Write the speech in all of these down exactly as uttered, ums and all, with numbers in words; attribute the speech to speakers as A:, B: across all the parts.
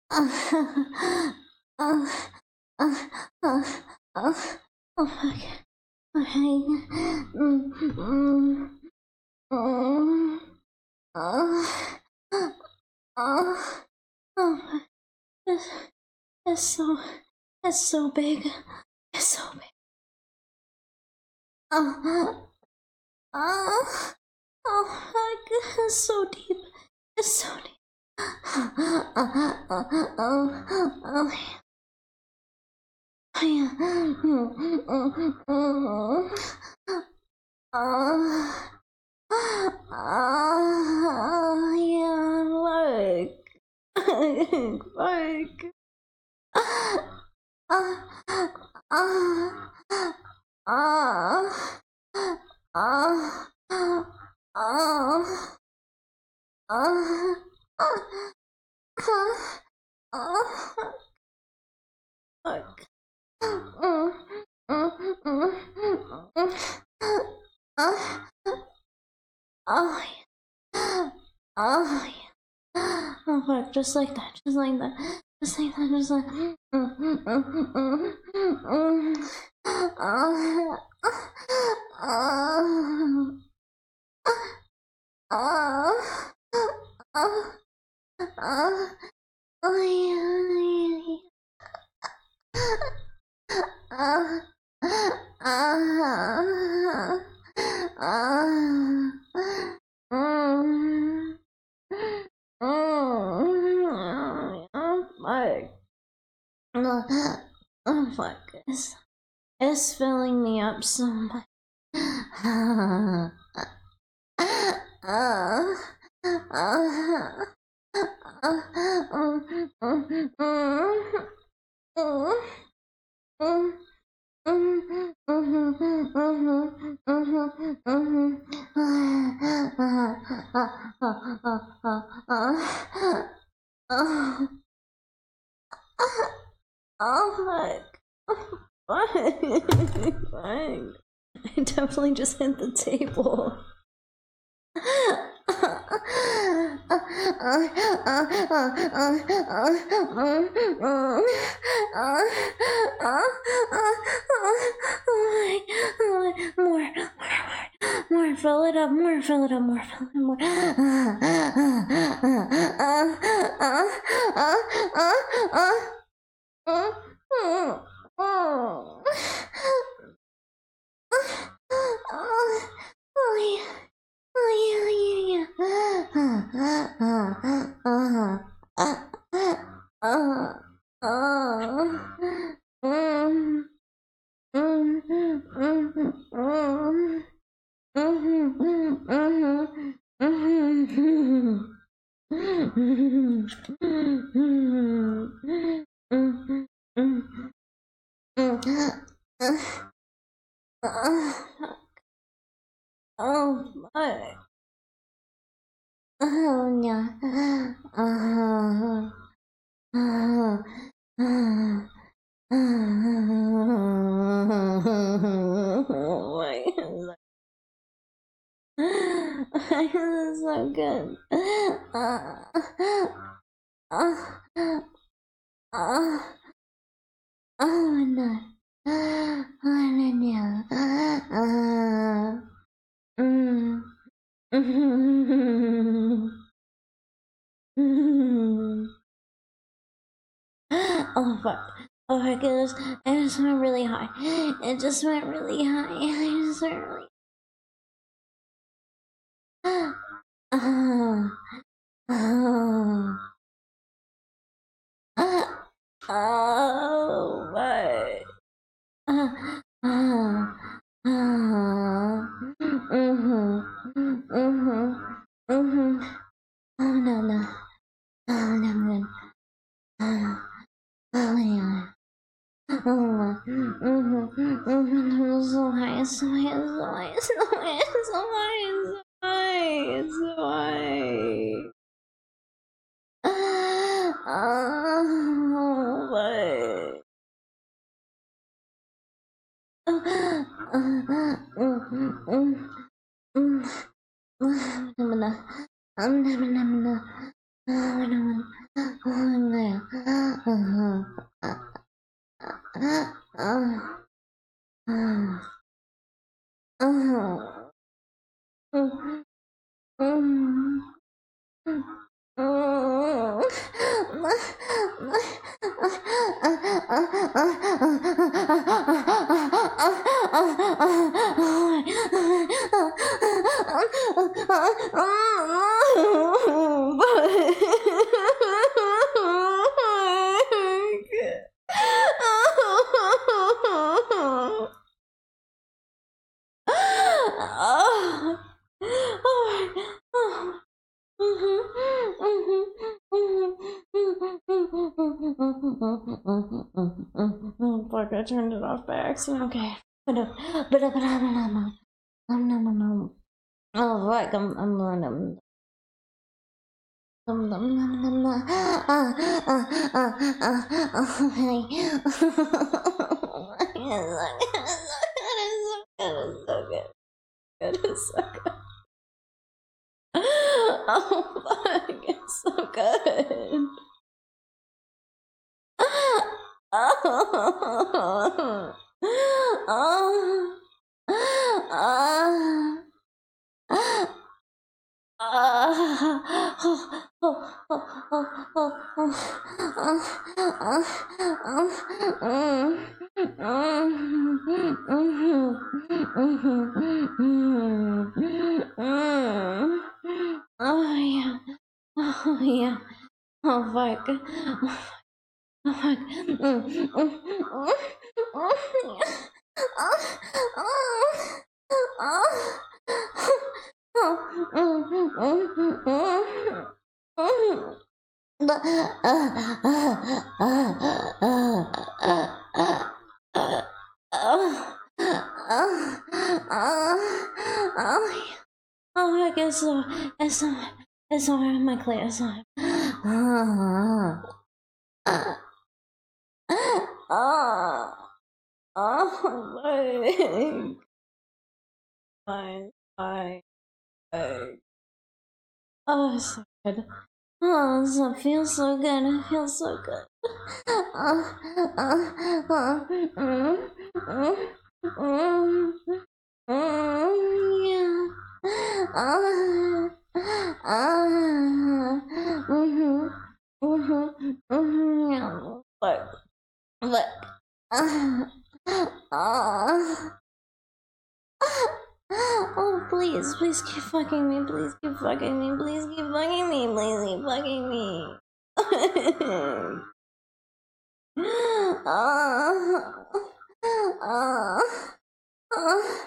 A: Uh, uh, uh, uh, uh, oh my god. Okay. Mm, mm, mm, uh, uh, oh, it's, it's so, it's so big. It's so big. Uh, uh, oh my god, it's so deep. It's so deep. Uh, uh, uh, uh, oh, oh, yeah. Mm, mm, mm, uh, uh, yeah, like, like, uh, uh, uh, uh, uh, uh, uh, uh, fuck. Mm, mm, mm, mm, uh, oh, yeah. Oh, yeah. Oh, fuck, just like that, just like that, just like that, just like mm, mm, mm, mm, mm, mm. Oh, oh, oh, oh, oh, oh, yeah, yeah. Uh, uh, uh, mm, mm, oh my, oh, oh fuck, it's, it's filling me up so much. Uh, uh, uh, oh my, fine. I definitely just hit the table. More, more, more, fill it up, more, fill it up, more, fill it up, more. Oh, yeah. Oh, yeah, yeah, yeah. Uh, uh, uh, uh, mm, mm, mm, mm, mm, mhm, mhm, mhm, mhm, mhm, mhm. Oh my. Oh yeah. Uh, uh, uh, oh my god. This is so good. Uh, uh, uh, oh no. Oh no. Uh, mm. Oh fuck. Oh my goodness. It just went really high. It just went really high. It just went really high. Oh. Oh. Oh my. Uh, uh, uh, mm-hmm, mm-hmm, mm-hmm. Oh no, no. Oh no, no. Oh, oh yeah. Oh, mm-hmm, mm-hmm. It's so high, it's so high, it's so high, it's so high, it's so high, it's so high, it's so high. Oh, my. Fuck, I turned it off by accident. Okay. But uh, but uh, but uh, but uh, um, no, no, no. Oh, fuck, I'm, I'm, I'm, I'm, um, um, um, um, uh, uh, uh, uh, uh, uh, hey. It's so good. It's so good. Oh, fuck, it's so good. Oh, oh, oh. Oh yeah, oh yeah, oh fuck, oh fuck, Oh, I guess so. It's so, it's so hard. My clear. It's so hard. Oh, oh, my, my, my, my. Oh, it's so good. Oh, so, it feels so good. It feels so good. Oh, oh, oh, mm, mm, mm, mm, yeah. Oh, oh, mm-hmm, mm-hmm, mm-hmm, yeah. But, but, uh, uh, oh, please, please keep fucking me, please keep fucking me, please keep fucking me, please keep fucking me. Oh, oh, oh,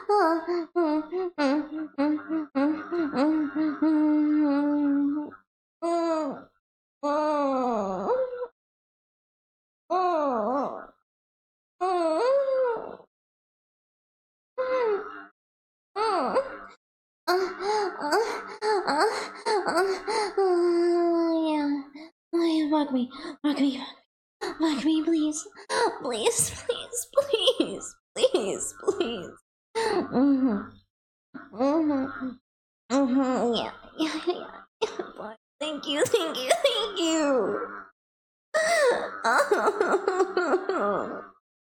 A: yeah. Oh, yeah, fuck me, fuck me, fuck me, please, please, please, please, please, please. Mm-hmm. Mm-hmm. Mm-hmm. Yeah, yeah, yeah. Yeah. Thank you, thank you, thank you. Oh,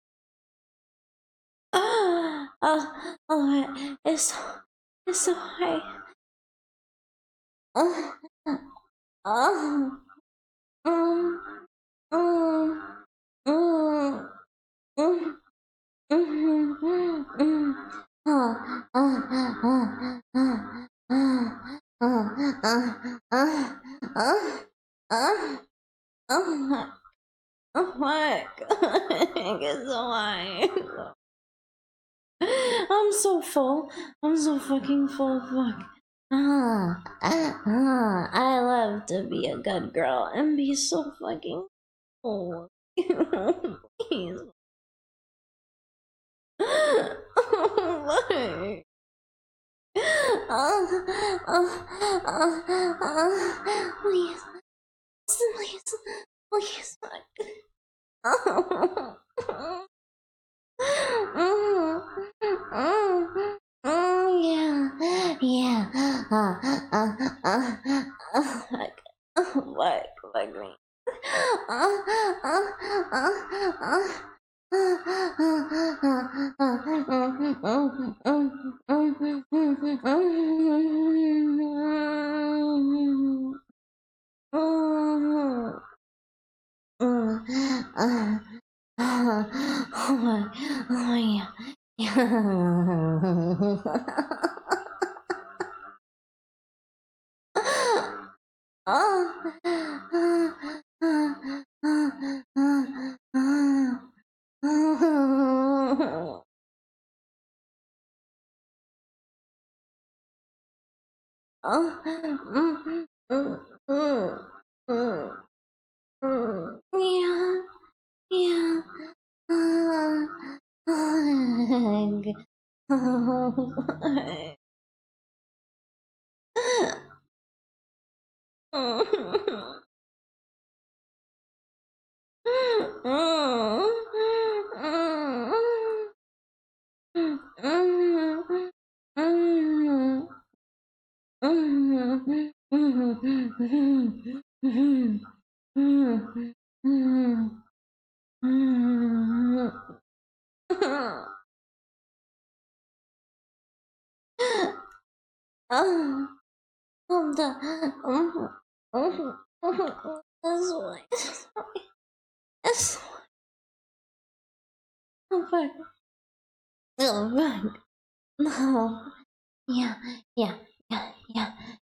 A: oh, oh, it's so, it's so high. Oh, oh, mm, mm, mm, mm, mm, mm, mm. Oh, oh, oh, oh, oh, oh, oh, oh, oh, oh, oh, my, oh my god, it's so high. I'm so full. I'm so fucking full. Fuck. Ah, ah, I love to be a good girl and be so fucking full. Please. Why? Oh, oh, oh, oh, please, please, please, fuck. Oh. Mm, mm, mm, yeah, yeah. Uh, uh, uh, uh, like, what, come back to me. Uh, uh, uh, uh. Oh my, oh my, oh, mm, mm, mm, mm, mm. Yeah, yeah. Uh, Oh, hold on. Oh, oh, oh, that's why. That's why. I'm back. I'm back. No. Yeah, yeah, yeah, yeah.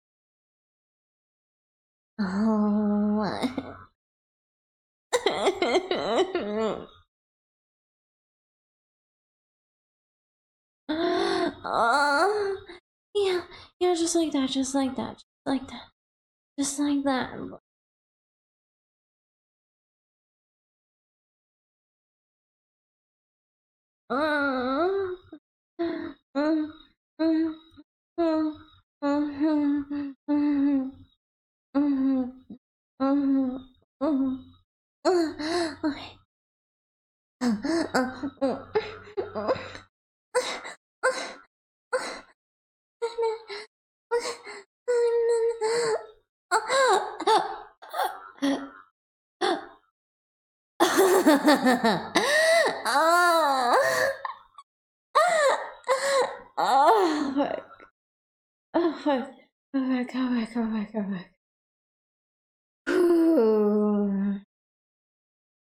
A: Oh my. Oh, yeah, yeah, just like that, just like that, just like that, just like that. Mm, mm, mm, mm, mm, mhm, mhm, mhm, mhm, mhm. Okay. Oh. Oh, fuck. Oh, fuck. Go back, go back, go back, go back.